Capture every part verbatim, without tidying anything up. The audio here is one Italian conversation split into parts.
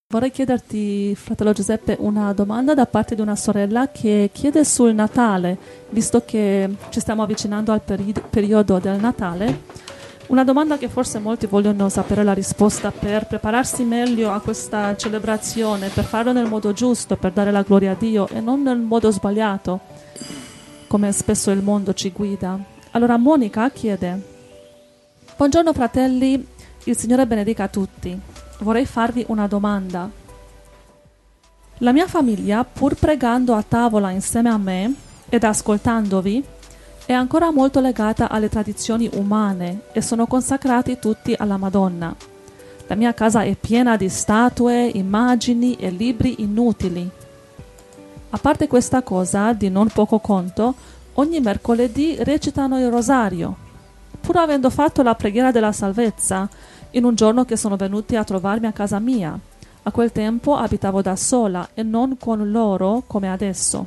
Vorrei chiederti, fratello Giuseppe, una domanda da parte di una sorella che chiede sul Natale, visto che ci stiamo avvicinando al peri- periodo del Natale. Una domanda che forse molti vogliono sapere la risposta per prepararsi meglio a questa celebrazione, per farlo nel modo giusto, per dare la gloria a Dio e non nel modo sbagliato, come spesso il mondo ci guida. Allora Monica chiede: buongiorno fratelli, il Signore benedica tutti. Vorrei farvi una domanda. La mia famiglia, pur pregando a tavola insieme a me ed ascoltandovi, è ancora molto legata alle tradizioni umane e sono consacrati tutti alla Madonna. La mia casa è piena di statue, immagini e libri inutili. A parte questa cosa di non poco conto, ogni mercoledì recitano il rosario, pur avendo fatto la preghiera della salvezza, in un giorno che sono venuti a trovarmi a casa mia. A quel tempo abitavo da sola e non con loro come adesso.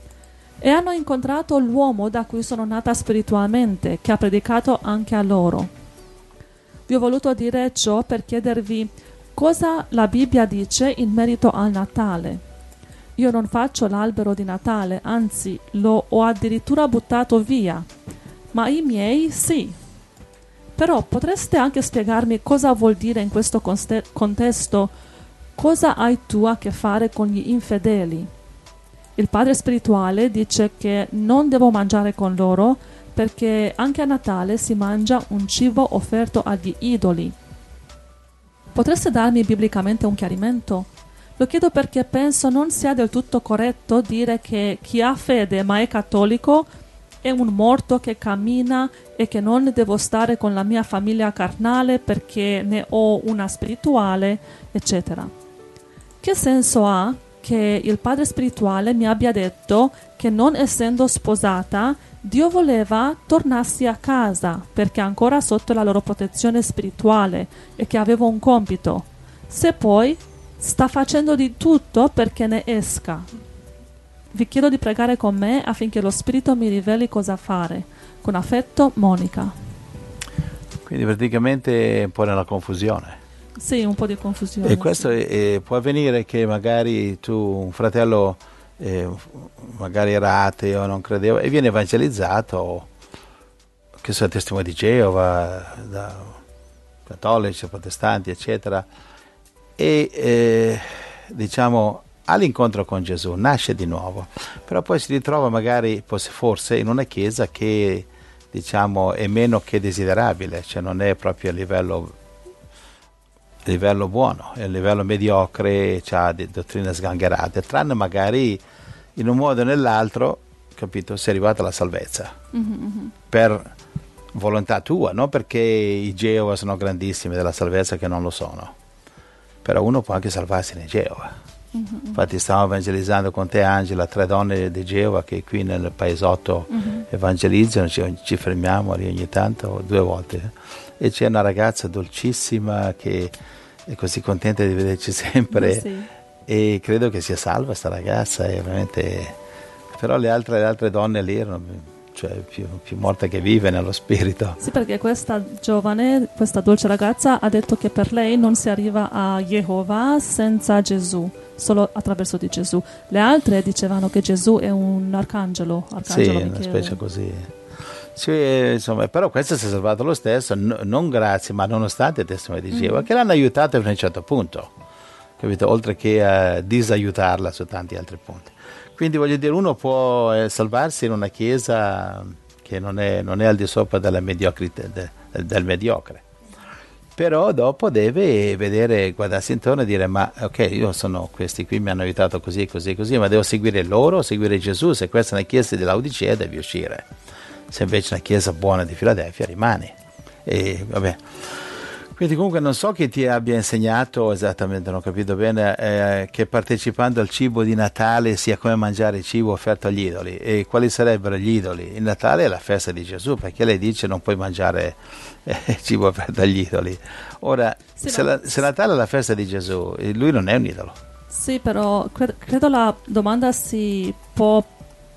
E hanno incontrato l'uomo da cui sono nata spiritualmente, che ha predicato anche a loro. Vi ho voluto dire ciò per chiedervi cosa la Bibbia dice in merito al Natale. Io non faccio l'albero di Natale, anzi lo ho addirittura buttato via, ma i miei sì. Però potreste anche spiegarmi cosa vuol dire in questo conste- contesto, cosa hai tu a che fare con gli infedeli? Il padre spirituale dice che non devo mangiare con loro perché anche a Natale si mangia un cibo offerto agli idoli. Potreste darmi biblicamente un chiarimento? Lo chiedo perché penso non sia del tutto corretto dire che chi ha fede ma è cattolico è un morto che cammina e che non devo stare con la mia famiglia carnale perché ne ho una spirituale, eccetera. Che senso ha che il padre spirituale mi abbia detto che non essendo sposata, Dio voleva tornassi a casa perché ancora sotto la loro protezione spirituale e che avevo un compito, se poi sta facendo di tutto perché ne esca? Vi chiedo di pregare con me affinché lo Spirito mi riveli cosa fare. Con affetto, Monica. Quindi praticamente un po' nella confusione. Sì, un po' di confusione. E questo sì. è, è, può avvenire che magari tu, un fratello, eh, magari era ateo, non credeva, e viene evangelizzato, che sono testimoni di Geova, da cattolici, protestanti, eccetera, e eh, diciamo all'incontro con Gesù, nasce di nuovo, però poi si ritrova magari forse in una chiesa che diciamo è meno che desiderabile, cioè non è proprio a livello, a livello buono, è a livello mediocre, ha dottrine sgangherate, tranne magari in un modo o nell'altro, capito, sei arrivato alla salvezza, mm-hmm. per volontà tua, non perché i Geova sono grandissimi della salvezza, che non lo sono, però uno può anche salvarsi nei Geova. Mm-hmm. Infatti stiamo evangelizzando con te, Angela, tre donne di Geova che qui nel paesotto mm-hmm. evangelizzano, ci, ci fermiamo ogni tanto, due volte, e c'è una ragazza dolcissima che è così contenta di vederci sempre, oh, sì. E credo che sia salva sta ragazza, è veramente... però le altre, le altre donne lì erano... cioè più, più morta che vive nello spirito. Sì, perché questa giovane, questa dolce ragazza ha detto che per lei non si arriva a Geova senza Gesù, solo attraverso di Gesù. Le altre dicevano che Gesù è un arcangelo, arcangelo sì, Michele. Una specie così. Sì, insomma, però questo si è salvato lo stesso, no, non grazie, ma nonostante il testimone di Geova, mm. che l'hanno aiutato fino a un certo punto, capito? Oltre che a disaiutarla su tanti altri punti. Quindi voglio dire, uno può eh, salvarsi in una chiesa che non è, non è al di sopra della mediocrità, de, del, del mediocre, però dopo deve vedere, guardarsi intorno e dire: ma ok, io sono questi qui, mi hanno aiutato così, così, così, ma devo seguire loro, seguire Gesù. Se questa è una chiesa di Laodicea devi uscire, se invece è una chiesa buona di Filadelfia rimani. E vabbè. Quindi comunque non so chi ti abbia insegnato esattamente, non ho capito bene, eh, che partecipando al cibo di Natale sia come mangiare cibo offerto agli idoli. E quali sarebbero gli idoli? Il Natale è la festa di Gesù, perché lei dice non puoi mangiare eh, cibo offerto agli idoli. Ora, sì, se, la, se Natale è la festa di Gesù, lui non è un idolo. Sì, però credo, credo la domanda si può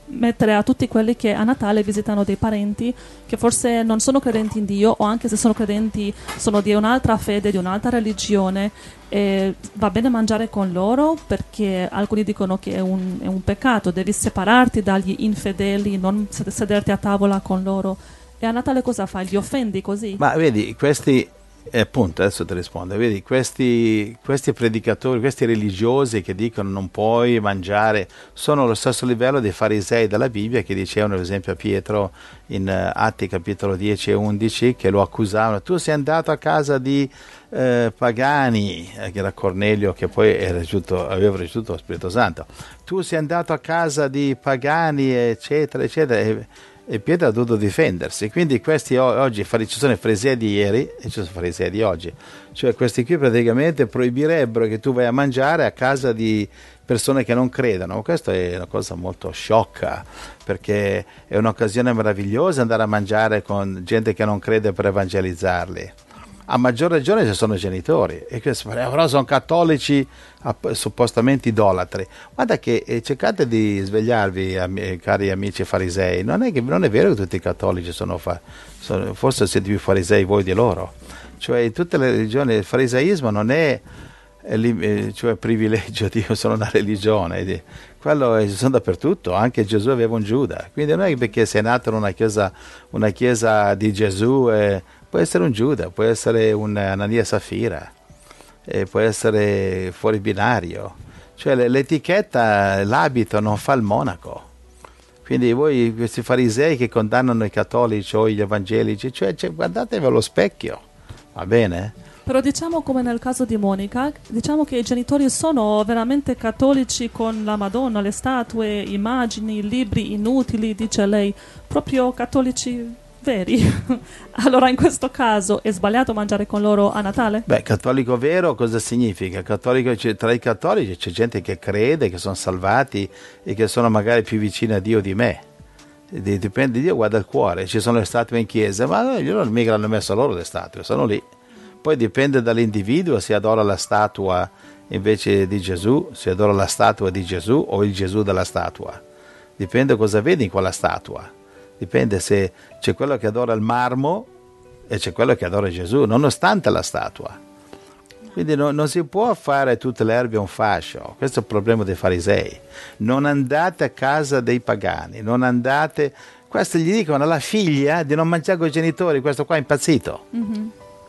mettere a tutti quelli che a Natale visitano dei parenti che forse non sono credenti in Dio, o anche se sono credenti sono di un'altra fede, di un'altra religione, e va bene mangiare con loro perché alcuni dicono che è un, è un peccato, devi separarti dagli infedeli, non sederti a tavola con loro. E a Natale cosa fai? Li offendi così? Ma vedi, questi, eh, appunto, adesso ti rispondo, vedi, questi, questi predicatori, questi religiosi che dicono non puoi mangiare, sono allo stesso livello dei farisei della Bibbia che dicevano, ad esempio, a Pietro in uh, Atti capitolo dieci e undici, che lo accusavano: tu sei andato a casa di eh, pagani, eh, che era Cornelio, che poi era ricevuto, aveva ricevuto lo Spirito Santo, tu sei andato a casa di pagani, eccetera, eccetera. E, E Pietro ha dovuto difendersi. Quindi questi oggi, ci sono i farisei di ieri e ci sono i farisei di oggi. Cioè questi qui praticamente proibirebbero che tu vai a mangiare a casa di persone che non credono. Questa è una cosa molto sciocca, perché è un'occasione meravigliosa andare a mangiare con gente che non crede per evangelizzarli. A maggior ragione se sono genitori, e questo, però sono cattolici suppostamente idolatri. Guarda che eh, cercate di svegliarvi, am- cari amici farisei, non è, che, non è vero che tutti i cattolici sono, fa- sono forse siete più farisei voi di loro. Cioè in tutte le religioni il fariseismo non è, è li- cioè privilegio di sono una religione, quello è, sono dappertutto, anche Gesù aveva un Giuda, quindi non è perché sei nato in una chiesa, una chiesa di Gesù, eh, può essere un Giuda, può essere un Anania Safira, eh, può essere fuori binario, cioè l'etichetta, l'abito non fa il monaco. Quindi voi, questi farisei che condannano i cattolici o gli evangelici, cioè, cioè guardatevi allo specchio, va bene? Però diciamo, come nel caso di Monica, diciamo che i genitori sono veramente cattolici con la Madonna, le statue, immagini, libri inutili, dice lei, proprio cattolici veri. Allora in questo caso è sbagliato mangiare con loro a Natale? Beh, cattolico vero cosa significa? Cattolico, tra i cattolici c'è gente che crede, che sono salvati e che sono magari più vicini a Dio di me. Dipende, Dio guarda il cuore. Ci sono le statue in chiesa, ma loro mica hanno messo loro le statue, sono lì. Poi dipende dall'individuo, se adora la statua invece di Gesù, se adora la statua di Gesù o il Gesù della statua. Dipende cosa vedi in quella statua. Dipende se c'è quello che adora il marmo e c'è quello che adora Gesù, nonostante la statua. Quindi no, non si può fare tutte le erbe un fascio. Questo è il problema dei farisei. Non andate a casa dei pagani, non andate... Questo gli dicono alla figlia di non mangiare con i genitori, questo qua è impazzito. Mm-hmm.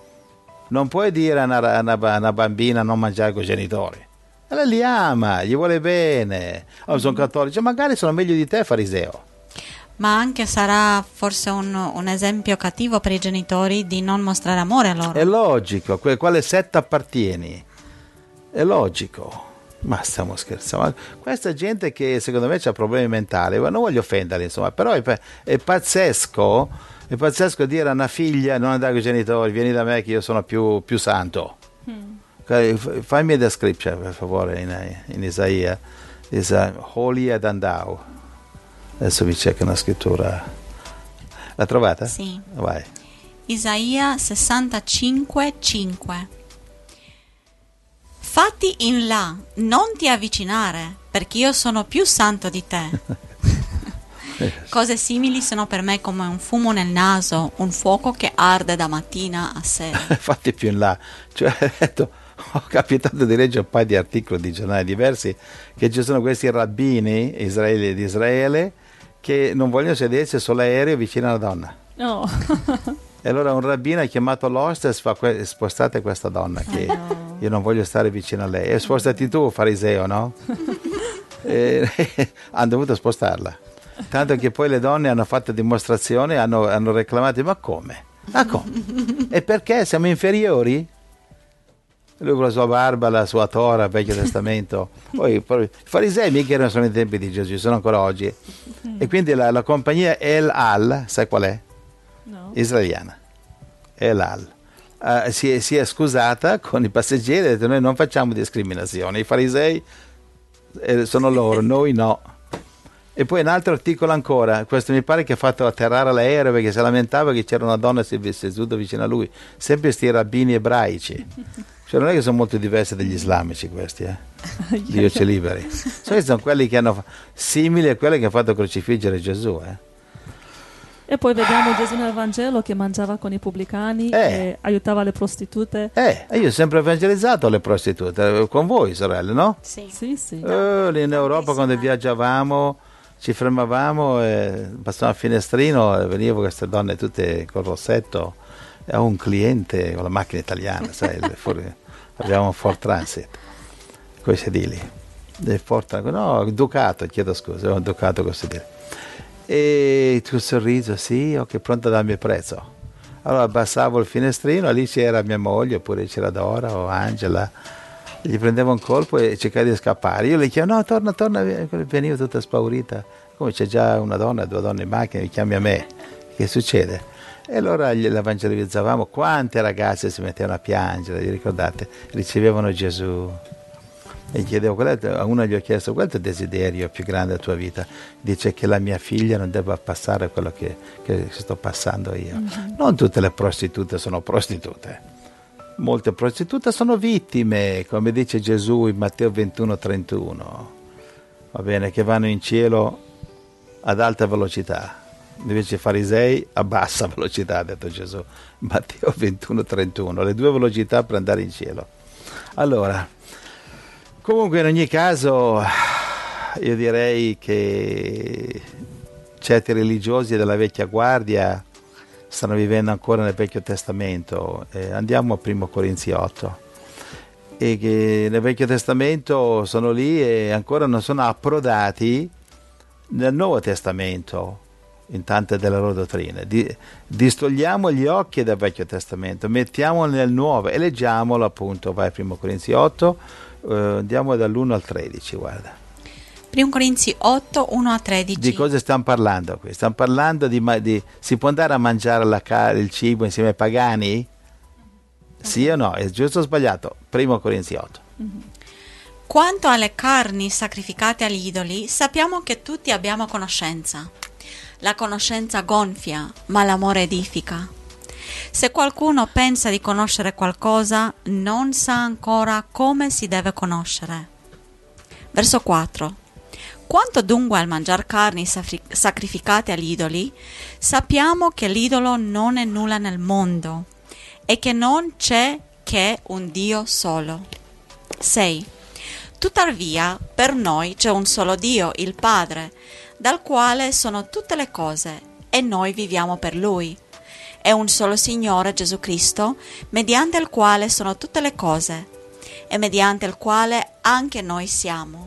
Non puoi dire a una, una, una bambina non mangiare con i genitori. Lei li ama, gli vuole bene. Oh, sono cattolici, magari sono meglio di te, fariseo. Ma anche sarà forse un, un esempio cattivo per i genitori di non mostrare amore a loro. È logico, que- quale setta appartieni? È logico. Ma stiamo scherzando. Questa gente che secondo me ha problemi mentali, non voglio offenderli, insomma, però è, è pazzesco, è pazzesco dire a una figlia non andare con i genitori, vieni da me che io sono più, più santo. Mm. Fammi la scripture, per favore, in, in Isaia. Is holy ad andau. Adesso vi cerco una scrittura. L'ha trovata? Sì. Vai. Isaia sessantacinque cinque. Fatti in là, non ti avvicinare, perché io sono più santo di te. Cose simili sono per me come un fumo nel naso, un fuoco che arde da mattina a sera. Fatti più in là. Cioè, ho capitato di leggere un paio di articoli di giornali diversi che ci sono questi rabbini israeli di Israele che non vogliono sedersi sull'aereo vicino alla donna. No. E allora un rabbino ha chiamato l'hostess, fa que- spostate questa donna che oh no. io non voglio stare vicino a lei. E spostati tu, fariseo, no? E hanno dovuto spostarla. Tanto che poi le donne hanno fatto dimostrazione, hanno, hanno reclamato, ma come? Ma come? E perché? Siamo inferiori? Lui con la sua barba, la sua tora, Vecchio Testamento. Poi, poi i farisei mica erano solo nei tempi di Gesù, sono ancora oggi. E quindi la, la compagnia El Al, sai qual è? No. Israeliana. El Al. Uh, si, è, si è scusata con i passeggeri e ha detto noi non facciamo discriminazione. I farisei eh, sono loro, noi no. E poi un altro articolo ancora, questo mi pare che ha fatto atterrare l'aereo perché si lamentava che c'era una donna seduta vicino a lui, sempre questi rabbini ebraici. Cioè non è che sono molto diversi dagli islamici questi, eh? Dio ci liberi. Cioè, sono quelli che hanno simili a quelli che hanno fatto crocifiggere Gesù, eh? E poi vediamo Gesù nel Vangelo che mangiava con i pubblicani Eh. e aiutava le prostitute. Eh, io ho sempre evangelizzato le prostitute, con voi sorelle, no? Sì. Sì, sì. Eh, lì in Europa quando viaggiavamo ci fermavamo e passavamo al finestrino e venivano queste donne tutte col rossetto e ho un cliente con la macchina italiana, sai, il fuori, abbiamo un Ford Transit, quei sedili, del Ford, no, Ducato, chiedo scusa, un Ducato con sedili. E il tuo sorriso, sì, ok, pronto a darmi il prezzo. Allora abbassavo il finestrino, lì c'era mia moglie, oppure c'era Dora o Angela, gli prendevo un colpo e cercavo di scappare. Io le chiamavo, no, torna, torna, venivo tutta spaurita. Come c'è già una donna, due donne in macchina, mi chiami a me, che succede? E allora l'evangelizzavamo, quante ragazze si mettevano a piangere, vi ricordate? Ricevevano Gesù. E chiedevo, qual è, a uno gli ho chiesto, qual è il tuo desiderio più grande della tua vita? Dice che la mia figlia non debba passare quello che, che sto passando io. Mm-hmm. Non tutte le prostitute sono prostitute. Molte prostitute sono vittime, come dice Gesù in Matteo ventuno trentuno. Va bene, che vanno in cielo ad alta velocità. Invece i farisei a bassa velocità, ha detto Gesù. Matteo ventuno trentuno, le due velocità per andare in cielo. Allora, comunque in ogni caso io direi che certi religiosi della vecchia guardia stanno vivendo ancora nel Vecchio Testamento. Eh, andiamo a primo Corinzi otto, e che nel Vecchio Testamento sono lì e ancora non sono approdati nel Nuovo Testamento in tante delle loro dottrine. Di, distogliamo gli occhi dal Vecchio Testamento, mettiamolo nel Nuovo e leggiamolo, appunto, vai a primo Corinzi otto. Uh, andiamo dall'uno al tredici, guarda. primo Corinzi otto, uno a tredici. Di cosa stiamo parlando qui? Stiamo parlando di, di si può andare a mangiare la, il cibo insieme ai pagani? Okay. Sì o no? È giusto o sbagliato? primo Corinzi otto. Mm-hmm. Quanto alle carni sacrificate agli idoli, sappiamo che tutti abbiamo conoscenza. La conoscenza gonfia, ma l'amore edifica. Se qualcuno pensa di conoscere qualcosa, non sa ancora come si deve conoscere. Verso quattro. Quanto dunque al mangiar carni sacrificate agli idoli, sappiamo che l'idolo non è nulla nel mondo e che non c'è che un Dio solo. sei. Tuttavia, per noi c'è un solo Dio, il Padre, dal quale sono tutte le cose, e noi viviamo per Lui. È un solo Signore Gesù Cristo, mediante il quale sono tutte le cose, e mediante il quale anche noi siamo.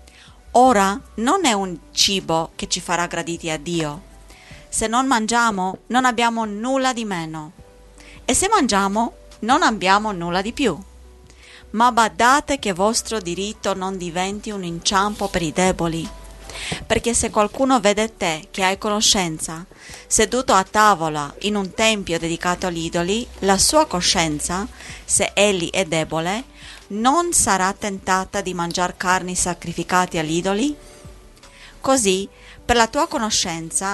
Ora non è un cibo che ci farà graditi a Dio. Se non mangiamo, non abbiamo nulla di meno, e se mangiamo, non abbiamo nulla di più. Ma badate che vostro diritto non diventi un inciampo per i deboli. Perché se qualcuno vede te che hai conoscenza, seduto a tavola in un tempio dedicato agli idoli, la sua coscienza, se egli è debole, non sarà tentata di mangiare carni sacrificate agli idoli? Così, per la tua conoscenza,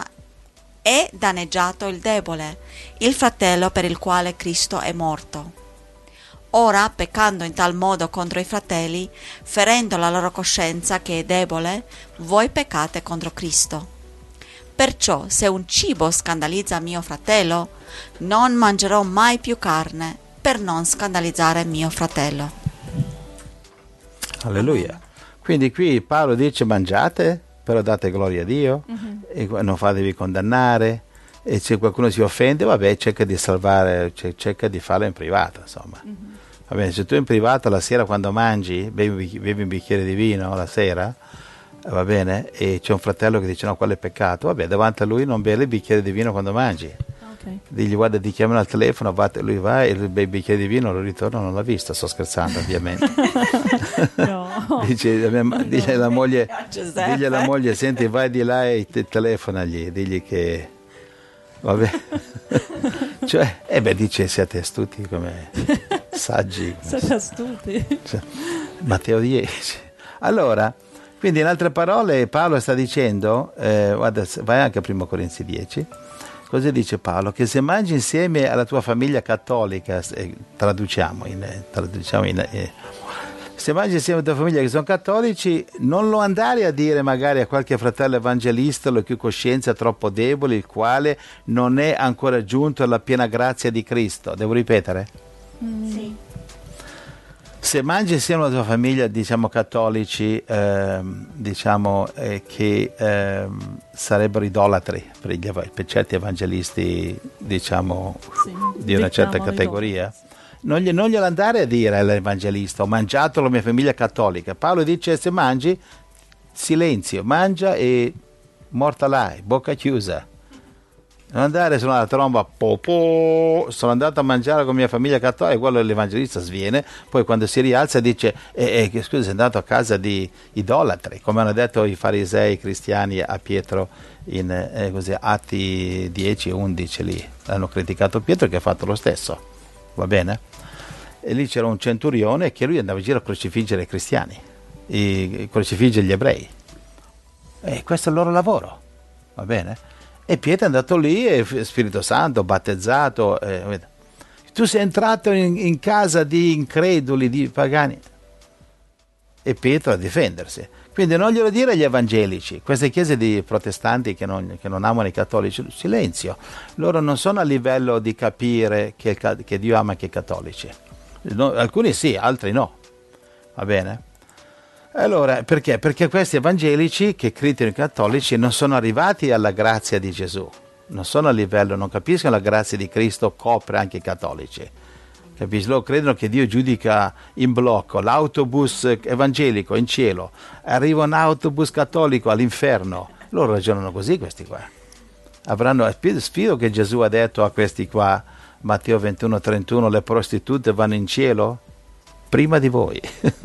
è danneggiato il debole, il fratello per il quale Cristo è morto. Ora, peccando in tal modo contro i fratelli, ferendo la loro coscienza che è debole, voi peccate contro Cristo. Perciò, se un cibo scandalizza mio fratello, non mangerò mai più carne per non scandalizzare mio fratello. Alleluia. Quindi qui Paolo dice mangiate, però date gloria a Dio, uh-huh. e non fatevi condannare, e se qualcuno si offende, vabbè, cerca di salvare, cerca di farlo in privato, insomma. Uh-huh. Va bene, se tu in privato la sera quando mangi, bevi, bevi un bicchiere di vino la sera, va bene, e c'è un fratello che dice no, quello è peccato, vabbè, davanti a lui non beve il bicchiere di vino quando mangi. Okay. Digli guarda, ti chiamano al telefono, lui va e il bicchiere di vino lo ritorna, non l'ha visto, sto scherzando ovviamente. No. Dice, mia, digli alla moglie, digli alla moglie, senti, vai di là e te, telefonagli, digli che vabbè. Cioè, e eh beh, dice siate astuti come saggi. Come siete astuti. Cioè, Matteo dieci. Allora, quindi in altre parole Paolo sta dicendo, eh, guarda, vai anche a primo Corinzi dieci, Così dice Paolo, che se mangi insieme alla tua famiglia cattolica, eh, traduciamo, in, eh, traduciamo in, eh, se mangi insieme alla tua famiglia che sono cattolici, non lo andare a dire magari a qualche fratello evangelista, la cui coscienza è troppo debole, il quale non è ancora giunto alla piena grazia di Cristo. Devo ripetere? Mm. Sì. Se mangi insieme alla tua famiglia, diciamo cattolici, ehm, diciamo eh, che ehm, sarebbero idolatri per, gli, per certi evangelisti, diciamo, sì, di una certa categoria, non, gli, non glielo andare a dire all'evangelista: ho mangiato la mia famiglia cattolica. Paolo dice: se mangi, silenzio, mangia e morta là, bocca chiusa. Non andare sulla tromba, po, po, sono andato a mangiare con mia famiglia cattolica, quello l'evangelista sviene, poi quando si rialza dice eh, eh, scusa, sei andato a casa di idolatri, come hanno detto i farisei cristiani a Pietro in eh, così, Atti dieci undici, lì hanno criticato Pietro che ha fatto lo stesso, va bene? E lì c'era un centurione che lui andava in giro a crocifiggere i cristiani, i, crocifiggere gli ebrei, e questo è il loro lavoro, va bene? E Pietro è andato lì, e Spirito Santo, battezzato. Eh, tu sei entrato in, in casa di increduli, di pagani. E Pietro a difendersi. Quindi non glielo dire agli evangelici, queste chiese di protestanti che non, che non amano i cattolici, silenzio. Loro non sono a livello di capire che, che Dio ama anche i cattolici. No, alcuni sì, altri no. Va bene? Allora, perché? Perché questi evangelici che criticano i cattolici non sono arrivati alla grazia di Gesù, non sono a livello, non capiscono la grazia di Cristo copre anche i cattolici. Capisci? Loro credono che Dio giudica in blocco l'autobus evangelico in cielo, arriva un autobus cattolico all'inferno. Loro ragionano così, questi qua. Avranno, sfido che Gesù ha detto a questi qua, Matteo ventuno trentuno, le prostitute vanno in cielo prima di voi.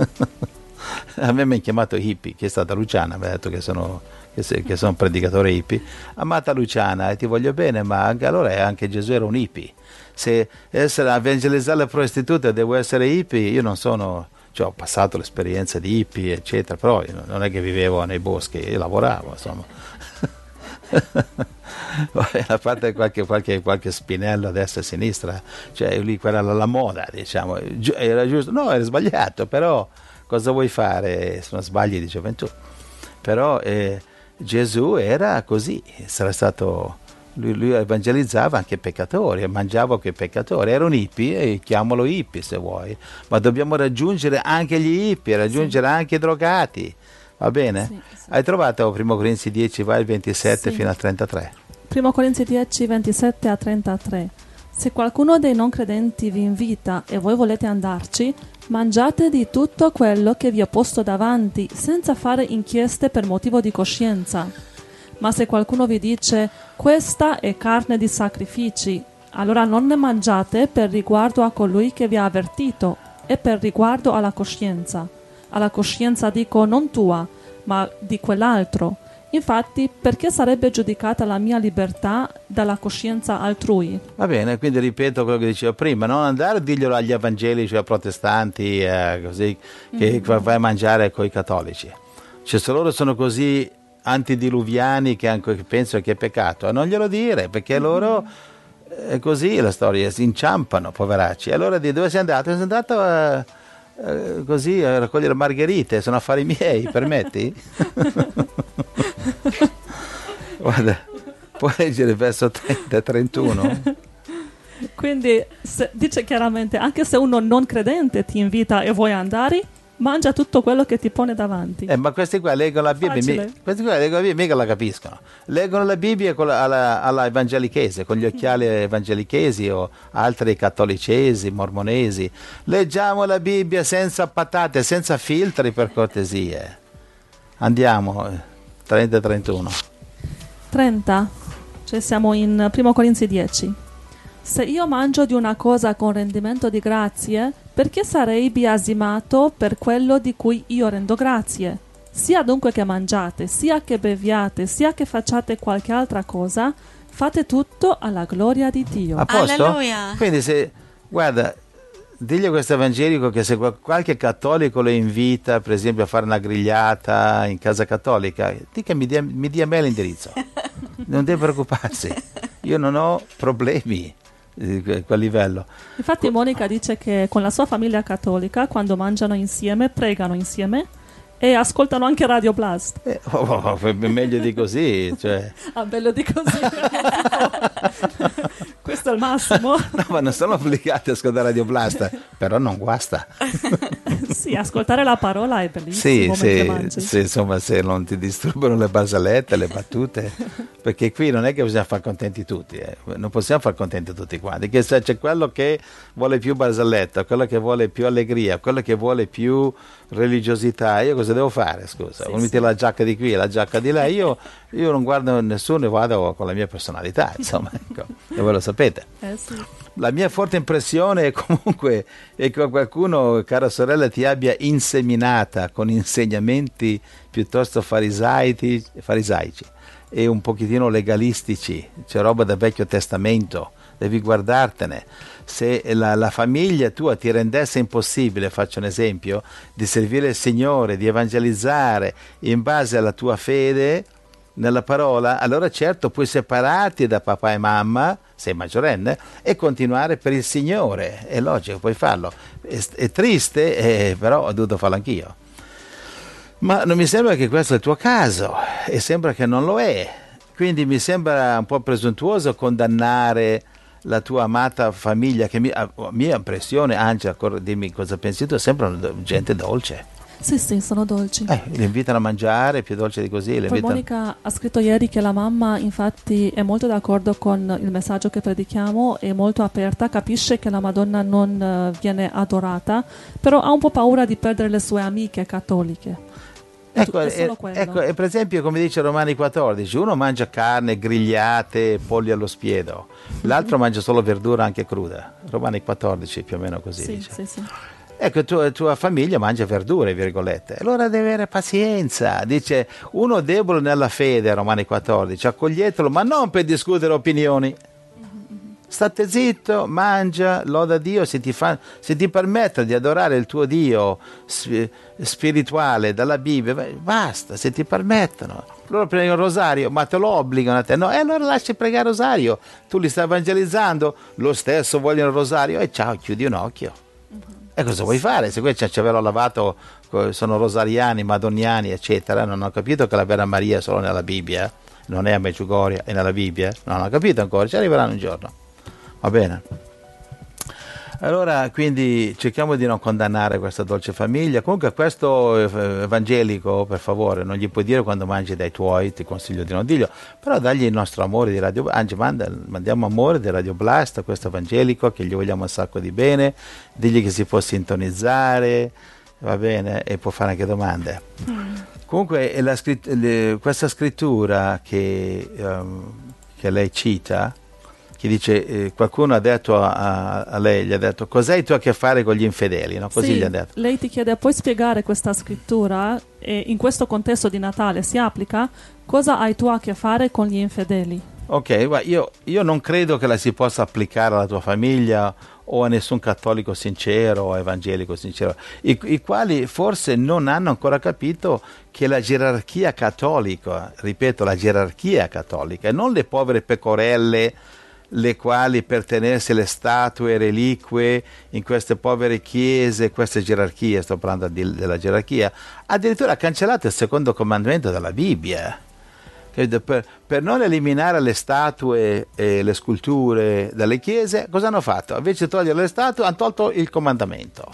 A me mi ha chiamato hippie, che è stata Luciana, mi ha detto che sono, che, se, che sono predicatore hippie. Amata Luciana, e ti voglio bene, ma anche allora anche Gesù era un hippie. Se essere evangelizzare le prostitute devo essere hippie, io non sono, cioè ho passato l'esperienza di hippie, eccetera, però non è che vivevo nei boschi, io lavoravo, insomma. A parte qualche, qualche, qualche spinello a destra e a sinistra, cioè lì quella era la moda, diciamo, era giusto, no, era sbagliato, però cosa vuoi fare? Sono sbagli di gioventù. Però eh, Gesù era così, sarà stato, lui, lui evangelizzava anche i peccatori, mangiava con i peccatori, era un hippie, e chiamalo hippie se vuoi, ma dobbiamo raggiungere anche gli hippie, raggiungere sì. anche i drogati, va bene? Sì, sì. Hai trovato primo Corinzi dieci, vai il ventisette sì. fino al trentatré. primo Corinzi dieci, ventisette a trentatré. Se qualcuno dei non credenti vi invita e voi volete andarci, mangiate di tutto quello che vi ho posto davanti, senza fare inchieste per motivo di coscienza. Ma se qualcuno vi dice: questa è carne di sacrifici, allora non ne mangiate per riguardo a colui che vi ha avvertito e per riguardo alla coscienza. Alla coscienza dico non tua, ma di quell'altro. Infatti, perché sarebbe giudicata la mia libertà dalla coscienza altrui? Va bene, quindi ripeto quello che dicevo prima, non andare a dirglielo agli evangelici, ai protestanti, eh, così, che mm-hmm. vai a mangiare con i cattolici. Cioè, se loro sono così antidiluviani che, anche, che pensano che è peccato, non glielo dire, perché mm-hmm. loro è così la storia, si inciampano, poveracci. Allora di dove sei andato? Sono andato a, a, così a raccogliere margherite, sono affari miei, permetti? Guarda, puoi leggere il verso trenta e trentuno? Quindi se, dice chiaramente, anche se uno non credente ti invita e vuoi andare, mangia tutto quello che ti pone davanti. Eh, ma questi qua leggono la Bibbia, mi, questi qua leggono la Bibbia, mica la capiscono. Leggono la Bibbia con la, alla, alla evangelichese, con gli occhiali evangelichesi o altri cattolicesi, mormonesi. Leggiamo la Bibbia senza patate, senza filtri, per cortesia. Andiamo. trenta e trentuno. trenta, cioè siamo in primo Corinzi dieci. Se io mangio di una cosa con rendimento di grazie, perché sarei biasimato per quello di cui io rendo grazie? Sia dunque che mangiate, sia che beviate, sia che facciate qualche altra cosa, fate tutto alla gloria di Dio. A posto? Alleluia. Quindi se, guarda, digli a questo evangelico che se qualche cattolico lo invita, per esempio, a fare una grigliata in casa cattolica, dica mi dia, mi dia a me l'indirizzo. Non deve preoccuparsi. io non ho problemi a quel livello. Infatti Monica dice che con la sua famiglia cattolica, quando mangiano insieme, pregano insieme e ascoltano anche Radio Blast. Eh, oh, oh, oh, meglio di così, cioè. Ah, bello di così. Questo è il massimo. No, ma non sono obbligati ad ascoltare Radio Blast, però non guasta. Sì, ascoltare la parola è bellissimo. Sì, sì, sì, insomma, se non ti disturbano le barzellette, le battute, perché qui non è che bisogna far contenti tutti, eh. Non possiamo far contenti tutti quanti, che se c'è quello che vuole più barzelletta, quello che vuole più allegria, quello che vuole più religiosità, io cosa devo fare, scusa? Sì, mi tiro la giacca di qui e la giacca di là, io, io non guardo nessuno e vado con la mia personalità, insomma, ecco, e voi lo sapete. Eh sì. La mia forte impressione è comunque è che qualcuno, cara sorella, ti abbia inseminata con insegnamenti piuttosto farisaici, farisaici e un pochettino legalistici, c'è roba da Vecchio Testamento, devi guardartene. Se la, la famiglia tua ti rendesse impossibile, faccio un esempio, di servire il Signore, di evangelizzare in base alla tua fede nella parola, allora certo puoi separarti da papà e mamma, sei maggiorenne, e continuare per il Signore, è logico, puoi farlo. È, è triste, eh, però ho dovuto farlo anch'io. Ma non mi sembra che questo è il tuo caso, e sembra che non lo è, quindi mi sembra un po' presuntuoso condannare la tua amata famiglia, che mi, a mia impressione, Angela, dimmi cosa pensi tu, sembrano gente dolce. Sì, sì, sono dolci. Eh, li invitano a mangiare, più dolce di così. Poi invitano... Monica ha scritto ieri che la mamma infatti è molto d'accordo con il messaggio che predichiamo, è molto aperta, capisce che la Madonna non uh, viene adorata, però ha un po' paura di perdere le sue amiche cattoliche. Ecco, è è, ecco, e per esempio, come dice Romani quattordici, uno mangia carne, grigliate, polli allo spiedo, l'altro mangia solo verdura anche cruda. Romani quattordici più o meno così sì, dice. Sì, sì. Ecco, tua, tua famiglia mangia verdure, virgolette. Allora deve avere pazienza. Dice, uno debole nella fede, Romani quattordici, accoglietelo, ma non per discutere opinioni. State zitto, mangia, loda Dio, se ti, fa, se ti permette di adorare il tuo Dio spirituale dalla Bibbia, basta, se ti permettono. Loro prendono il rosario, ma te lo obbligano a te. No, e allora lasci pregare il rosario. Tu li stai evangelizzando, lo stesso vogliono il rosario e ciao, chiudi un occhio. E cosa vuoi fare? Se questi ci avevano lavato, sono rosariani, madoniani, eccetera, non ho capito che la Vera Maria è solo nella Bibbia, non è a Medjugorje, è nella Bibbia, non ho capito ancora, ci arriveranno un giorno. Va bene. Allora, quindi cerchiamo di non condannare questa dolce famiglia. Comunque questo evangelico, per favore, non gli puoi dire quando mangi dai tuoi, ti consiglio di non dirlo, però dagli il nostro amore di Radio Blast, anzi manda, mandiamo amore di Radio Blast a questo evangelico, che gli vogliamo un sacco di bene, digli che si può sintonizzare, va bene, e può fare anche domande. Mm. Comunque è la scritt- le, questa scrittura che, um, che lei cita, che dice, eh, qualcuno ha detto a, a lei, gli ha detto, cos'hai tu a che fare con gli infedeli? No? Così sì, gli ha detto. Lei ti chiede, puoi spiegare questa scrittura e in questo contesto di Natale si applica? Cosa hai tu a che fare con gli infedeli? Ok, guarda, io, io non credo che la si possa applicare alla tua famiglia o a nessun cattolico sincero o evangelico sincero, i, i quali forse non hanno ancora capito che la gerarchia cattolica, ripeto, la gerarchia cattolica, e non le povere pecorelle le quali per tenersi le statue, reliquie in queste povere chiese, queste gerarchie, sto parlando di, della gerarchia, addirittura ha cancellato il secondo comandamento della Bibbia. Per, per non eliminare le statue e le sculture dalle chiese, cosa hanno fatto? Invece di togliere le statue, hanno tolto il comandamento.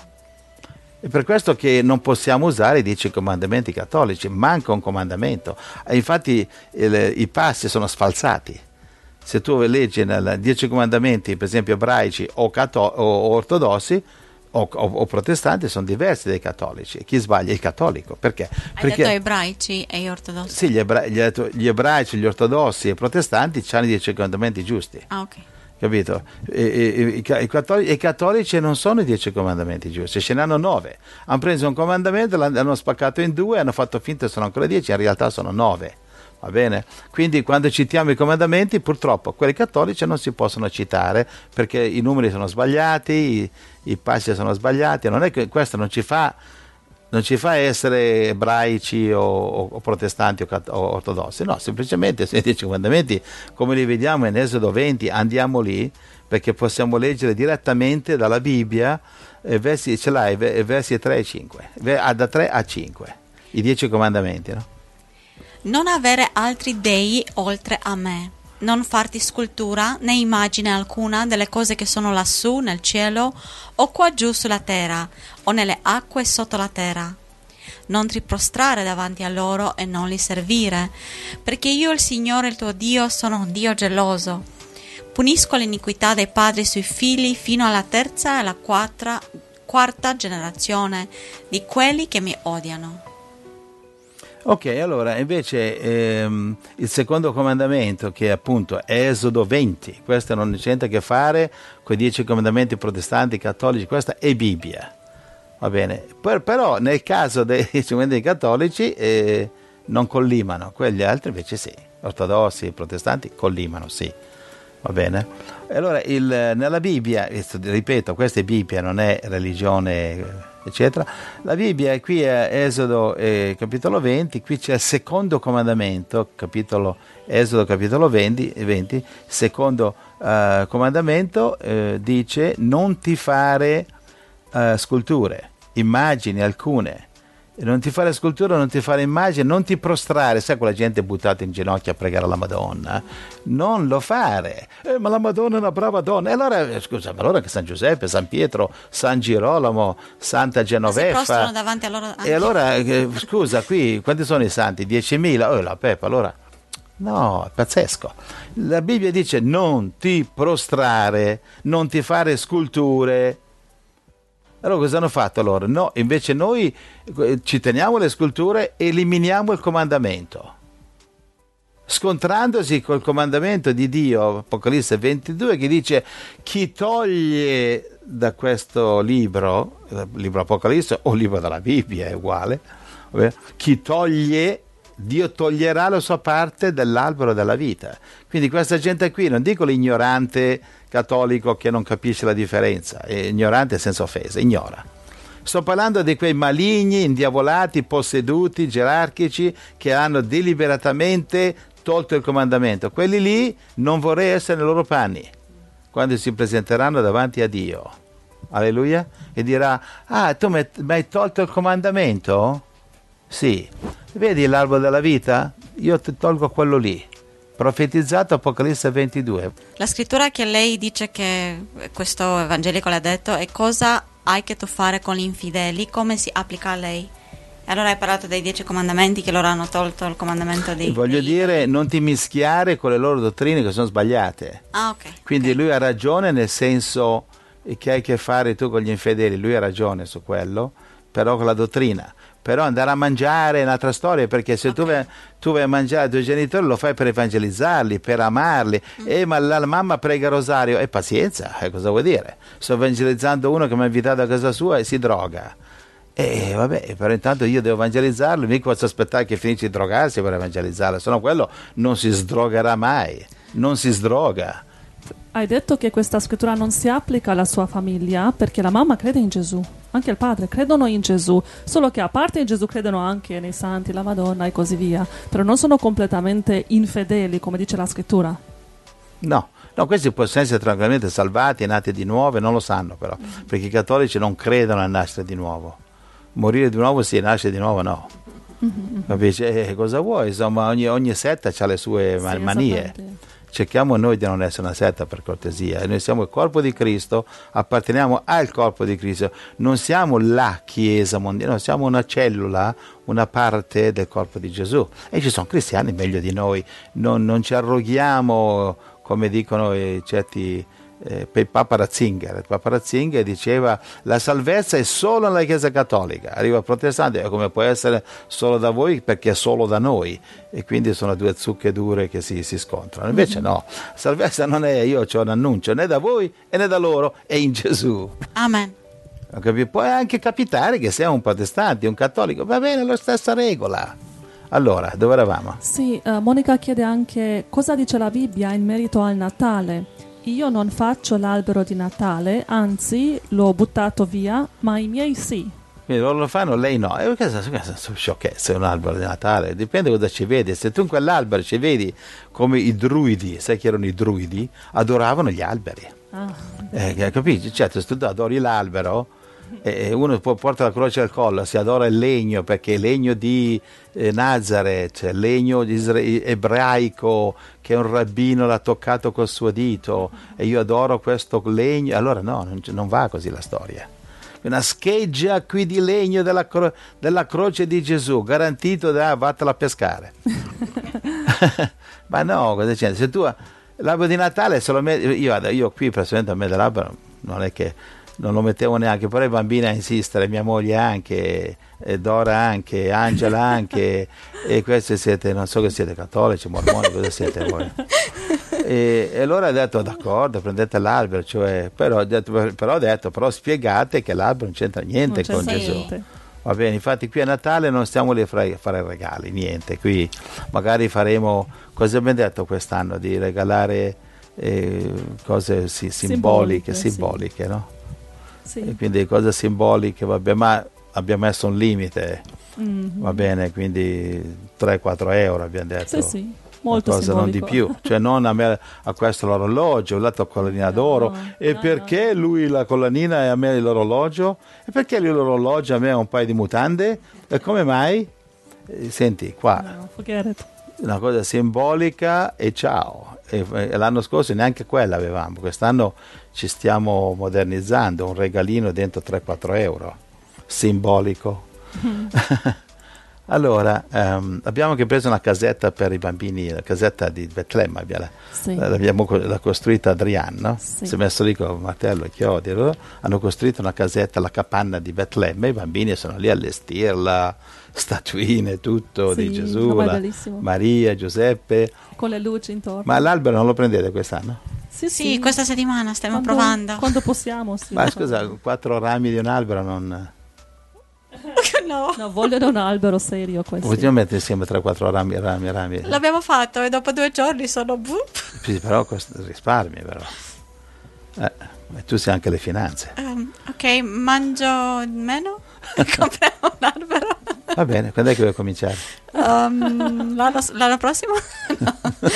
È per questo che non possiamo usare i dieci comandamenti cattolici, manca un comandamento. Infatti il, i passi sono sfalsati. Se tu leggi nei dieci comandamenti, per esempio ebraici o, catto- o ortodossi o, o, o protestanti, sono diversi dai cattolici. Chi sbaglia è il cattolico. Perché? Hai Perché detto ebraici e gli ortodossi? Sì, gli, ebra- gli, gli ebraici, gli ortodossi e i protestanti hanno i dieci comandamenti giusti. Ah, ok. Capito? E, e, e, i, cattolici, I cattolici non sono i dieci comandamenti giusti, ce ne hanno nove. Hanno preso un comandamento, l'hanno spaccato in due, hanno fatto finta che sono ancora dieci, in realtà sono nove. Va bene? Quindi quando citiamo i comandamenti, purtroppo quelli cattolici non si possono citare perché i numeri sono sbagliati, i, i passi sono sbagliati. Non è che questo non ci fa non ci fa essere ebraici o, o, o protestanti o, cat- o ortodossi, no, semplicemente sono i dieci comandamenti come li vediamo in Esodo venti, andiamo lì perché possiamo leggere direttamente dalla Bibbia, eh, versi, ce l'hai, versi tre e cinque, da tre a cinque, i dieci comandamenti, no? Non avere altri dei oltre a me. Non farti scultura né immagine alcuna delle cose che sono lassù nel cielo o qua giù sulla terra o nelle acque sotto la terra. Non ti prostrare davanti a loro e non li servire, perché io il Signore il tuo Dio sono un Dio geloso. Punisco l'iniquità dei padri sui figli fino alla terza e alla quarta, quarta generazione di quelli che mi odiano. Ok, allora invece ehm, il secondo comandamento, che è appunto Esodo venti, questo non c'entra a che fare con i dieci comandamenti protestanti, cattolici, questa è Bibbia, va bene, per, però nel caso dei dieci comandamenti cattolici eh, non collimano, quelli altri invece sì, ortodossi, protestanti collimano, sì, va bene. Allora il, nella Bibbia, ripeto, questa è Bibbia, non è religione eccetera. La Bibbia è qui a Esodo eh, capitolo venti, qui c'è il secondo comandamento, capitolo Esodo capitolo venti, venti secondo eh, comandamento eh, dice non ti fare eh, sculture, immagini alcune, non ti fare sculture, non ti fare immagini, non ti prostrare, sai quella gente buttata in ginocchio a pregare alla Madonna, non lo fare, eh, ma la Madonna è una brava donna, e allora scusa, ma allora che San Giuseppe, San Pietro, San Girolamo, Santa Genoveffa, si prostrano davanti a loro anche. E allora eh, scusa, qui quanti sono i santi? diecimila? Oh la Peppa, allora no, è pazzesco. La Bibbia dice non ti prostrare, non ti fare sculture. Allora cosa hanno fatto loro? No, invece noi ci teniamo le sculture e eliminiamo il comandamento, scontrandosi col comandamento di Dio, Apocalisse ventidue, che dice chi toglie da questo libro, libro Apocalisse o libro della Bibbia è uguale, chi toglie, Dio toglierà la sua parte dell'albero della vita. Quindi questa gente qui, non dico l'ignorante cattolico che non capisce la differenza, è ignorante senza offesa, ignora. Sto parlando di quei maligni, indiavolati, posseduti, gerarchici che hanno deliberatamente tolto il comandamento. Quelli lì non vorrei essere nei loro panni quando si presenteranno davanti a Dio. Alleluia. E dirà, ah, tu mi hai tolto il comandamento? Sì. Vedi l'albero della vita? Io ti tolgo quello lì. Profetizzato Apocalisse ventidue. La scrittura che lei dice che questo evangelico le ha detto è cosa hai che tu fare con gli infideli, come si applica a lei? E allora hai parlato dei dieci comandamenti che loro hanno tolto il comandamento di... Voglio di dire, non ti mischiare con le loro dottrine che sono sbagliate. Ah, ok. Quindi okay. lui ha ragione nel senso che hai che fare tu con gli infedeli, lui ha ragione su quello, però con la dottrina. Però andare a mangiare è un'altra storia, perché se okay. tu, vai, tu vai a mangiare i tuoi genitori lo fai per evangelizzarli, per amarli, mm. eh, ma la, la mamma prega il rosario, e pazienza, eh, cosa vuol dire? Sto evangelizzando uno che mi ha invitato a casa sua e si droga, e vabbè, però intanto io devo evangelizzarlo, mica posso aspettare che finisce di drogarsi per evangelizzarlo, se no quello non si sdrogherà mai, non si sdroga. Hai detto che questa scrittura non si applica alla sua famiglia perché la mamma crede in Gesù, anche il padre credono in Gesù, solo che a parte in Gesù credono anche nei santi, la Madonna e così via, però non sono completamente infedeli come dice la scrittura. No, no, questi possono essere tranquillamente salvati, nati di nuovo, e non lo sanno però, mm-hmm. perché i cattolici non credono a nascere di nuovo. Morire di nuovo sì, nascere di nuovo no. Mm-hmm. Capisci? Eh, cosa vuoi? Insomma, ogni, ogni setta ha le sue sì, manie. Cerchiamo noi di non essere una setta, per cortesia, noi siamo il corpo di Cristo, apparteniamo al corpo di Cristo, non siamo la Chiesa mondiale, no, siamo una cellula, una parte del corpo di Gesù, e ci sono cristiani meglio di noi, non, non ci arroghiamo come dicono eh, certi eh, Papa Ratzinger. Papa Ratzinger diceva la salvezza è solo nella Chiesa cattolica, arriva il protestante, come può essere solo da voi perché è solo da noi, e quindi sono due zucche dure che si, si scontrano. Invece no, salvezza non è io ho un annuncio né da voi e né da loro, è in Gesù. Amen. Può anche capitare che sia un protestante, un cattolico, va bene, la stessa regola. Allora, dove eravamo? Sì, uh, Monica chiede anche cosa dice la Bibbia in merito al Natale. Io non faccio l'albero di Natale, anzi l'ho buttato via, ma i miei sì. Quindi loro lo fanno, lei no. E questa, questa sono sciocchezze, è un albero di Natale, dipende cosa ci vedi. Se tu in quell'albero ci vedi come i druidi, sai chi erano i druidi? Adoravano gli alberi. Ah, Eh, capisci? Certo, se tu adori l'albero, e uno può, porta la croce al collo, si adora il legno perché il legno di eh, Nazareth, il legno di isra- ebraico che un rabbino l'ha toccato col suo dito e io adoro questo legno, allora no, non, non va così la storia. Una scheggia qui di legno della, cro- della croce di Gesù, garantito da vattela a pescare. Ma no, cosa c'è? Se tu l'albero di Natale se lo metti, io, io qui praticamente a me dell'albero non è che non lo mettevo neanche, però i bambini a insistere, mia moglie anche, e Dora anche, Angela anche, e questi siete, non so che siete cattolici, mormoni, cosa siete voi? E, e allora ho detto d'accordo, prendete l'albero, cioè, però, ho detto, però ho detto, però spiegate che l'albero non c'entra niente non con c'entra Gesù. niente. Va bene, infatti qui a Natale non stiamo lì a fare regali, niente, qui magari faremo, cosa abbiamo detto quest'anno, di regalare eh, cose sì, simboliche, Simboliche, simboliche, sì. no? Sì. E quindi cose simboliche, vabbè, ma abbiamo messo un limite, Mhm. va bene, quindi tre quattro euro abbiamo detto. Sì, sì, molto Una cosa non di simbolico. più, cioè non a me a questo l'orologio, la tua collanina d'oro, No, e no, perché no. lui la collanina e a me l'orologio, e perché lui l'orologio e a me un paio di mutande, e come mai? Eh, senti qua, No, forget it. una cosa simbolica e ciao. E, e l'anno scorso neanche quella avevamo, quest'anno ci stiamo modernizzando, un regalino dentro tre quattro euro, simbolico. Allora, ehm, abbiamo anche preso una casetta per i bambini, la casetta di Betlemme, abbiamo, Sì. l'abbiamo co- l'ha costruita Adrian, no? Sì. Si è messo lì con martello e chiodi, allora hanno costruito una casetta, la capanna di Betlemme, i bambini sono lì a allestirla, statuine, tutto Sì, di Gesù, no, ma è la- bellissimo. Maria, Giuseppe, Con le luci intorno. ma l'albero non lo prendete quest'anno? Sì, Sì, questa settimana stiamo quando, provando. Quando possiamo, sì. Ma lo scusa, facciamo. quattro rami di un albero non... No. No, vogliono un albero serio questi. Possiamo mettere insieme tre quattro rami, rami, rami? L'abbiamo fatto e dopo due giorni sono... boop. Sì, però costa- risparmi però. Eh, e tu sai anche le finanze. Ehm, ok, mangio meno? Compriamo un albero? Va bene, quando è che vuoi cominciare? Um, l'anno, l'anno prossimo? No.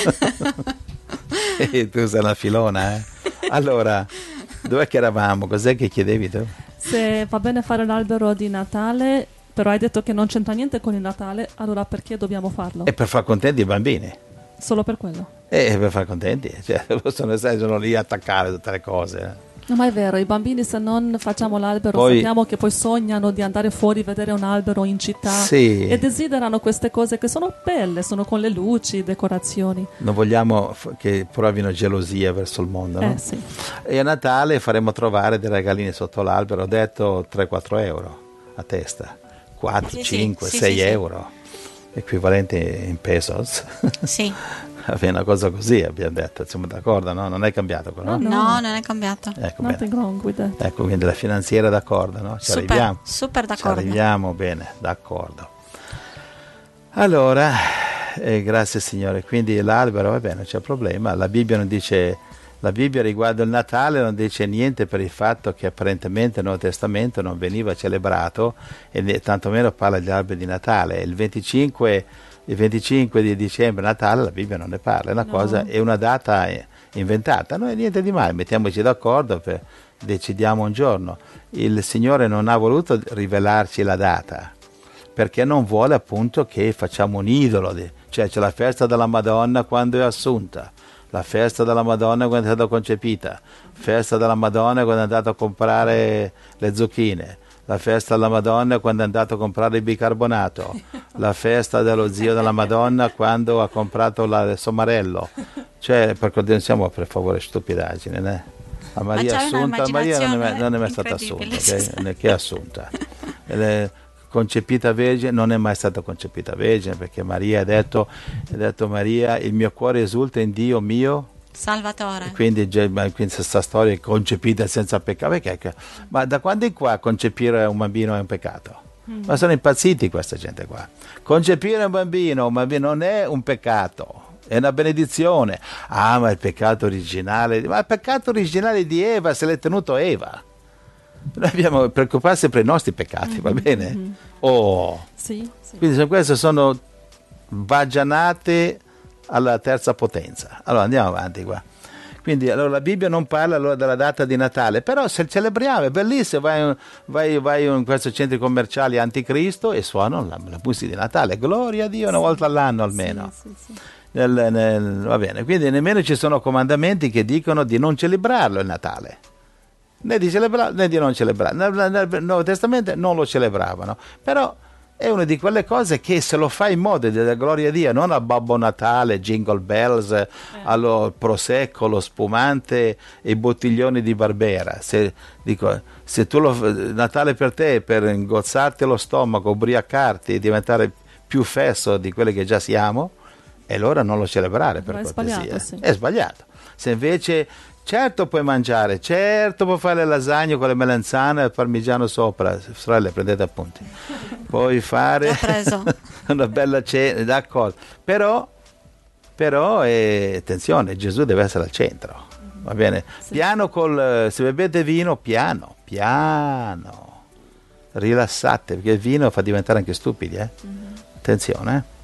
Eh, tu sei una filona, eh? Allora, dov'è che eravamo? Cos'è che chiedevi tu? Se va bene fare l'albero di Natale, però hai detto che non c'entra niente con il Natale, allora perché dobbiamo farlo? È per far contenti i bambini. Solo per quello. E per far contenti, cioè, possono essere sono lì a attaccare tutte le cose. eh. No, ma è vero, i bambini se non facciamo l'albero Poi- sappiamo che poi sognano di andare fuori a vedere un albero in città Sì. e desiderano queste cose che sono belle, sono con le luci, decorazioni. Non vogliamo f- che provino gelosia verso il mondo, no? Eh sì. E a Natale faremo trovare dei regalini sotto l'albero, ho detto tre quattro euro a testa, quattro, Sì, sì, cinque, sì, sei sì, sì. euro, equivalente in pesos. Sì. È una cosa così, abbiamo detto, siamo d'accordo, no? Non è cambiato quello, no? No. No, non è cambiato. Ecco, Nothing bene. wrong with that. Ecco, quindi la finanziera è d'accordo, no? Ci Super, arriviamo. super Ci d'accordo. arriviamo bene, d'accordo. Allora, eh, grazie Signore, quindi l'albero, va bene, non c'è problema, la Bibbia non dice, la Bibbia riguardo il Natale non dice niente per il fatto che apparentemente il Nuovo Testamento non veniva celebrato e né- tantomeno parla degli alberi di Natale. Il venticinque, il venticinque di dicembre, Natale, la Bibbia non ne parla, è una No. cosa, è una data eh, inventata, non è niente di male, mettiamoci d'accordo, per, decidiamo un giorno. Il Signore non ha voluto rivelarci la data, perché non vuole appunto che facciamo un idolo, di- cioè c'è la festa della Madonna quando è assunta, la festa della Madonna quando è stata concepita, festa della Madonna quando è andato a comprare le zucchine, la festa della Madonna quando è andato a comprare il bicarbonato, la festa dello zio della Madonna quando ha comprato la, il sommarello, cioè per non siamo per favore stupidaggine, né? La Maria c'hai assunta, Maria non è, mai- non è mai stata un'immaginazione assunta, ok? incredibile. Che è assunta. Ed è concepita vergine, non è mai stata concepita vergine, perché Maria ha detto, ha detto Maria, il mio cuore esulta in Dio mio, Salvatore. quindi, già- ma quindi questa storia è concepita senza peccato, perché, che- ma da quando in qua concepire un bambino è un peccato? Ma sono impazziti questa gente qua. Concepire un bambino, un bambino non è un peccato, è una benedizione. Ah, ma il peccato originale, ma il peccato originale di Eva se l'è tenuto Eva. Noi dobbiamo preoccuparsi per i nostri peccati, va bene? Mm-hmm. Oh. Sì, sì. Quindi queste sono baggianate alla terza potenza. Allora andiamo avanti qua. Quindi allora, la Bibbia non parla allora della data di Natale, però se celebriamo è bellissimo, vai, vai, vai in questi centri commerciali anticristo e suonano la, la musica di Natale, gloria a Dio, una volta all'anno almeno. Sì, sì, sì. Nel, nel, va bene, quindi nemmeno ci sono comandamenti che dicono di non celebrarlo il Natale, né di celebrarlo né di non celebrarlo. Nel, nel Nuovo Testamento non lo celebravano, però è una di quelle cose che se lo fai in modo di dare gloria a Dio, non al Babbo Natale, Jingle Bells, eh. allo Prosecco, lo spumante e i bottiglioni di Barbera. Se, dico, se tu lo Natale per te è per ingozzarti lo stomaco, ubriacarti e diventare più fesso di quelli che già siamo, e allora non lo celebrare per è cortesia. Sbagliato, sì. È sbagliato. Se invece certo puoi mangiare, certo puoi fare le lasagne con le melanzane e il parmigiano sopra, sorelle prendete appunti, puoi fare una bella cena, d'accordo, però, però eh, attenzione, Gesù deve essere al centro, va bene? Sì. Piano col, se bevete vino, piano, piano, rilassate, perché il vino fa diventare anche stupidi, eh? Mm-hmm. Attenzione, eh?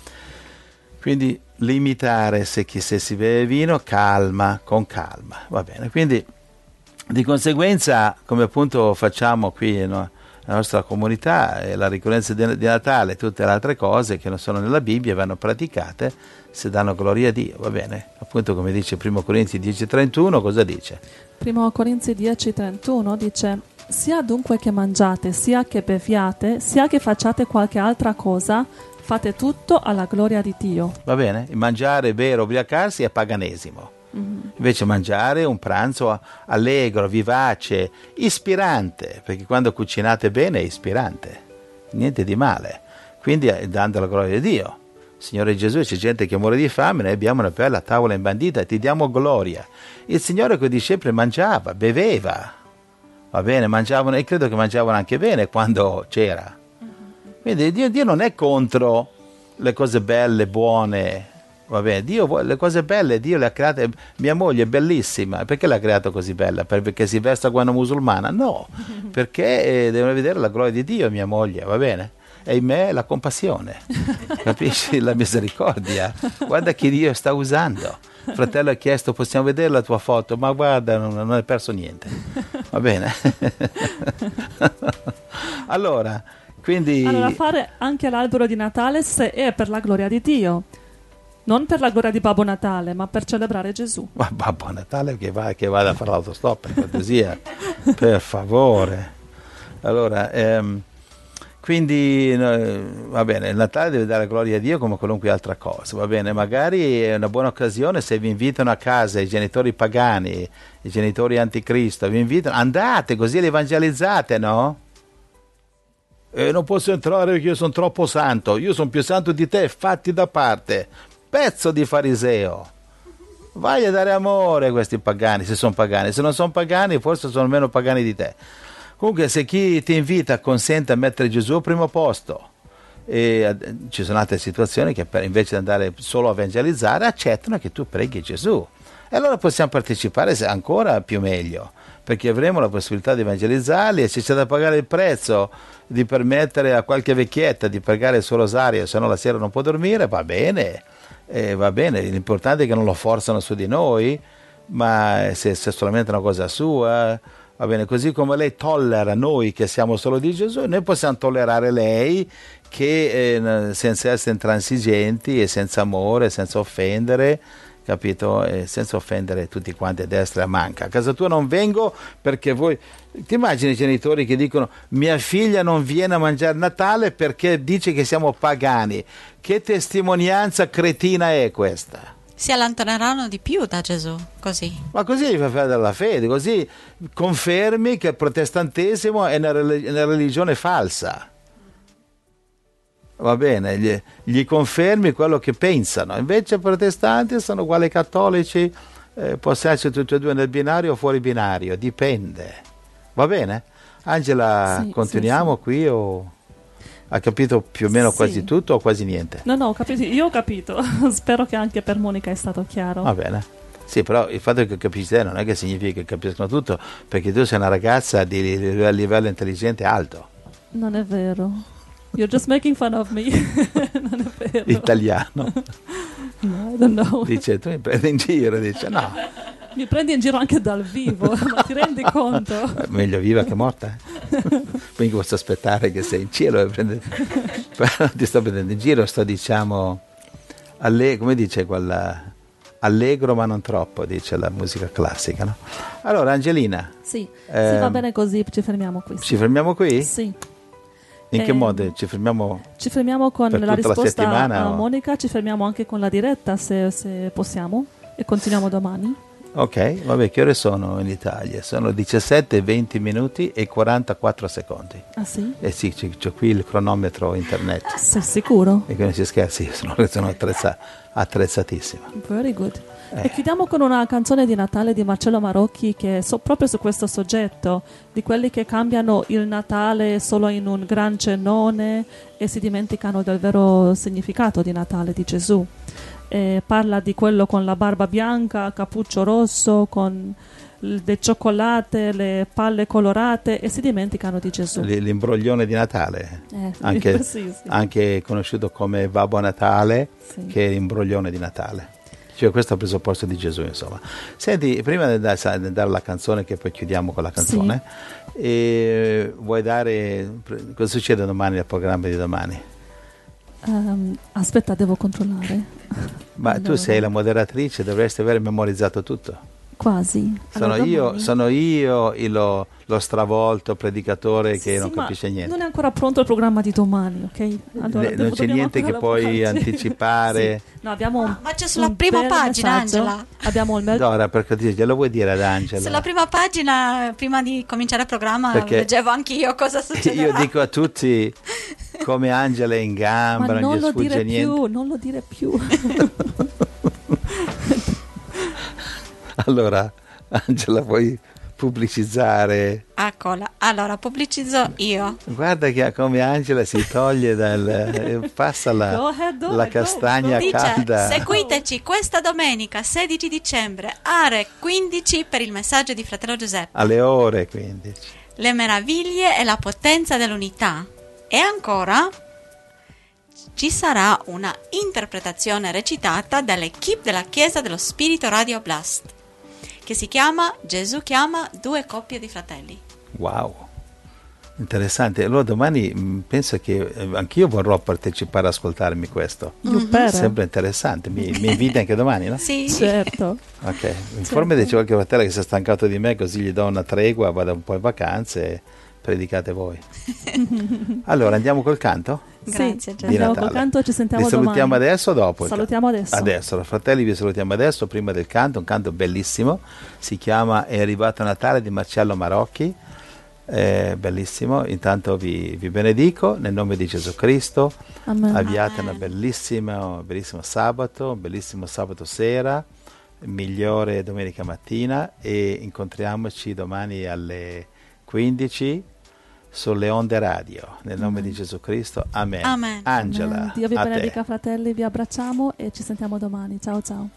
Quindi limitare se, chi, se si beve vino, calma, con calma, va bene. Quindi di conseguenza, come appunto facciamo qui no, nella nostra comunità, eh, la ricorrenza di, di Natale e tutte le altre cose che non sono nella Bibbia vanno praticate se danno gloria a Dio, va bene? Appunto come dice primo Corinzi dieci trentuno, cosa dice? primo Corinzi dieci trentuno dice: sia dunque che mangiate, sia che beviate, sia che facciate qualche altra cosa, fate tutto alla gloria di Dio. Va bene? Mangiare, bere, ubriacarsi è paganesimo. Mm-hmm. Invece mangiare un pranzo allegro, vivace, ispirante, perché quando cucinate bene è ispirante, niente di male. Quindi dando la gloria di Dio. Signore Gesù, c'è gente che muore di fame, noi abbiamo una bella tavola imbandita e ti diamo gloria. Il Signore con i discepoli mangiava, beveva, va bene, mangiavano, e credo che mangiavano anche bene quando c'era. Quindi Dio, Dio non è contro le cose belle, buone, va bene, Dio vuole le cose belle, Dio le ha create, mia moglie è bellissima, perché l'ha creata così bella? Perché si veste come una musulmana? No, perché deve vedere la gloria di Dio mia moglie, va bene? E in me la compassione, capisci? La misericordia, guarda che Dio sta usando. Il fratello ha chiesto, possiamo vedere la tua foto? Ma guarda, non, non hai perso niente, va bene? Allora... Quindi... Allora, fare anche l'albero di Natale se è per la gloria di Dio, non per la gloria di Babbo Natale, ma per celebrare Gesù. Ma Babbo Natale che va che vada a fare l'autostop, per cortesia, per favore. Allora, ehm, quindi eh, va bene, il Natale deve dare gloria a Dio come qualunque altra cosa, va bene? Magari è una buona occasione se vi invitano a casa i genitori pagani, i genitori anticristo, vi invitano, andate così li evangelizzate, no? Eh, non posso entrare perché io sono troppo santo, io sono più santo di te, fatti da parte, pezzo di fariseo. Vai a dare amore a questi pagani, se sono pagani, se non sono pagani forse sono meno pagani di te. Comunque se chi ti invita consente a mettere Gesù al primo posto, e eh, ci sono altre situazioni che per, invece di andare solo a evangelizzare accettano che tu preghi Gesù, e allora possiamo partecipare ancora più meglio, perché avremo la possibilità di evangelizzarli, e se c'è da pagare il prezzo di permettere a qualche vecchietta di pregare il suo rosario, se no la sera non può dormire, va bene, eh, va bene, l'importante è che non lo forzano su di noi, ma se, se è solamente una cosa sua, va bene, così come lei tollera noi che siamo solo di Gesù, noi possiamo tollerare lei che eh, senza essere intransigenti e senza amore, senza offendere, capito? E senza offendere tutti quanti a destra e a manca. A casa tua non vengo perché voi... Ti immagini i genitori che dicono mia figlia non viene a mangiare Natale perché dice che siamo pagani? Che testimonianza cretina è questa? Si allontaneranno di più da Gesù, così. Ma così gli fa perdere la fede, così confermi che il protestantesimo è una, relig- una religione falsa. Va bene, gli, gli confermi quello che pensano. Invece i protestanti sono uguali ai cattolici, eh, possono essere tutti e due nel binario o fuori binario, dipende. Va bene? Angela, sì, continuiamo sì, sì. qui o ha capito più o meno sì. quasi tutto o quasi niente? No, no, ho capito. Io ho capito. Spero che anche per Monica è stato chiaro. Va bene. Sì, però il fatto che capisci te non è che significa che capiscono tutto, perché tu sei una ragazza di livello, livello intelligente alto. Non è vero. You're just making fun of me. Non è vero. Italiano. No, I don't know. Dice, tu mi prendi in giro, dice no. Mi prendi in giro anche dal vivo, ma ti rendi conto? Meglio viva che morta. Eh? Quindi posso aspettare che sei in cielo e prende... Però non ti sto prendendo in giro, sto diciamo alle... come dice quella allegro ma non troppo, dice la musica classica, no? Allora Angelina, sì, ehm, sì, va bene così, ci fermiamo qui. Ci fermiamo qui? Sì. In che Eh, modo? Ci fermiamo? Ci fermiamo con per la tutta la risposta settimana, a o? Monica, ci fermiamo anche con la diretta se, se possiamo e continuiamo domani. Ok, vabbè, che ore sono in Italia? Sono diciassette, venti minuti e quarantaquattro secondi. Ah sì? Eh sì, c'è, c'è qui il cronometro internet. Sei sicuro? E quindi si scherzi, sono, sono attrezza, attrezzatissima. Very good. Eh. E chiudiamo con una canzone di Natale di Marcello Marocchi che è so- proprio su questo soggetto, di quelli che cambiano il Natale solo in un gran cenone e si dimenticano del vero significato di Natale di Gesù. E parla di quello con la barba bianca, cappuccio rosso, con l- le cioccolate, le palle colorate e si dimenticano di Gesù. L- l'imbroglione di Natale, Eh, anche, sì, sì. anche conosciuto come Babbo Natale, Sì. che è l'imbroglione di Natale. Cioè questo è il presupposto di Gesù, insomma. Senti, prima di da- di dare la canzone, che poi chiudiamo con la canzone, e vuoi dare, cosa succede domani nel programma di domani? Ehm, aspetta, devo controllare. Ma tu Allora, sei la moderatrice, dovresti aver memorizzato tutto. Quasi. Sono Allora, io, domani- sono io il- lo, lo stravolto predicatore che Sì, non sì, ma capisce niente. non è ancora pronto il programma di domani, ok? Allora, Ne- devo- non c'è dobbiamo niente che ancora puoi lavorarci. anticipare. Sì. No, abbiamo un, Ma c'è sulla un prima bel pagina, messaggio. Angela. Abbiamo il me- Dora, perché ti- glielo vuoi dire ad Angela? Sulla prima pagina, prima di cominciare il programma, Perché leggevo anch'io cosa succederà. Io dico a tutti come Angela è in gamba, ma non, non gli lo sfugge dire niente. più, non lo dire più. Allora, Angela, vuoi pubblicizzare? Eccola, allora pubblicizzo io. Guarda che come Angela si toglie dal... eh, passa la, Go ahead, Dora, la go, castagna go. Dice, calda. seguiteci questa domenica sedici dicembre, ore quindici, per il messaggio di Fratello Giuseppe. Alle ore quindici. Le meraviglie e la potenza dell'unità. E ancora ci sarà una interpretazione recitata dall'equipe della Chiesa dello Spirito Radio Blast, che si chiama Gesù chiama due coppie di fratelli. Wow, interessante. Allora domani mh, penso che eh, anch'io vorrò partecipare, ascoltarmi questo. You Mhm. better. Sembra interessante. Mi, mi inviti anche domani, no? Sì, Certo. Ok, informami di qualche fratello che si è stancato di me, così gli do una tregua, vado un po' in vacanze e predicate voi. Allora andiamo col canto? Grazie, Sì, Gianni. andiamo Natale. col canto, ci sentiamo Vi salutiamo domani. adesso o dopo? il Salutiamo canto? adesso. Adesso, fratelli, vi salutiamo adesso, prima del canto, un canto bellissimo, si chiama È arrivato Natale di Marcello Marocchi, è bellissimo, intanto vi, vi benedico nel nome di Gesù Cristo, Amen. abbiate Amen. una bellissima, un bellissimo sabato, un bellissimo sabato sera, migliore domenica mattina e incontriamoci domani alle quindici sulle onde radio, nel nome di Gesù Cristo, amen. Amen. Angela, Amen. Dio vi a te. benedica, fratelli, vi abbracciamo e ci sentiamo domani. Ciao ciao.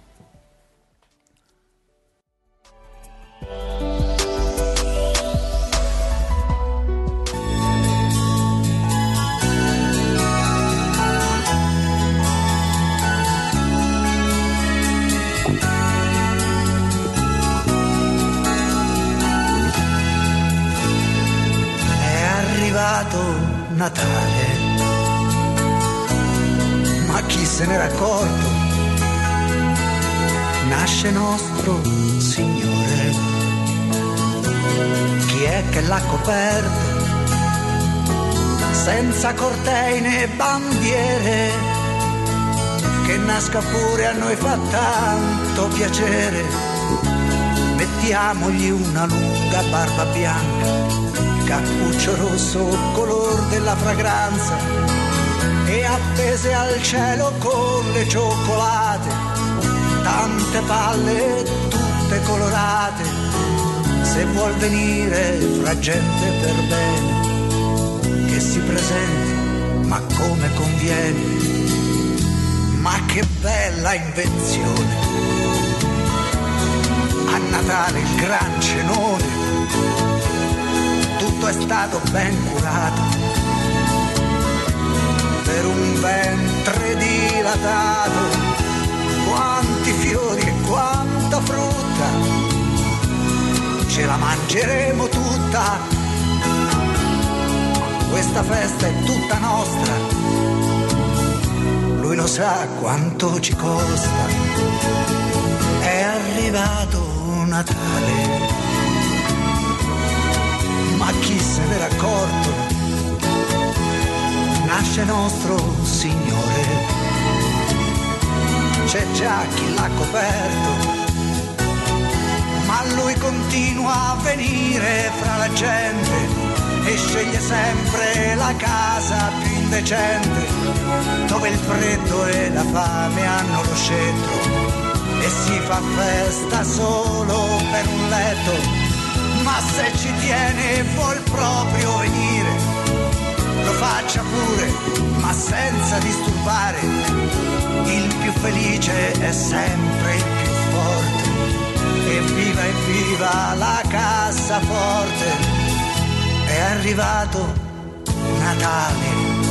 È arrivato Natale, ma chi se n'era accorto? Nasce nostro Signore. Chi è che l'ha coperto? Senza cortei né bandiere, che nasca pure a noi fa tanto piacere. Mettiamogli una lunga barba bianca, cappuccio rosso color della fragranza, e appese al cielo con le cioccolate, tante palle tutte colorate. Se vuol venire fra gente per bene, che si presenti ma come conviene. Ma che bella invenzione, a Natale il gran cenone, tutto è stato ben curato per un ventre dilatato. Quanti fiori e quanta frutta, ce la mangeremo tutta, questa festa è tutta nostra, lui lo sa quanto ci costa. È arrivato Natale, ma chi se n'era accorto, nasce nostro Signore. C'è già chi l'ha coperto, ma lui continua a venire fra la gente e sceglie sempre la casa più indecente, dove il freddo e la fame hanno lo scettro e si fa festa solo per un letto. Ma se ci tiene e vuol proprio venire, lo faccia pure, ma senza disturbare. Il più felice è sempre il più forte, evviva evviva la cassaforte. È arrivato Natale.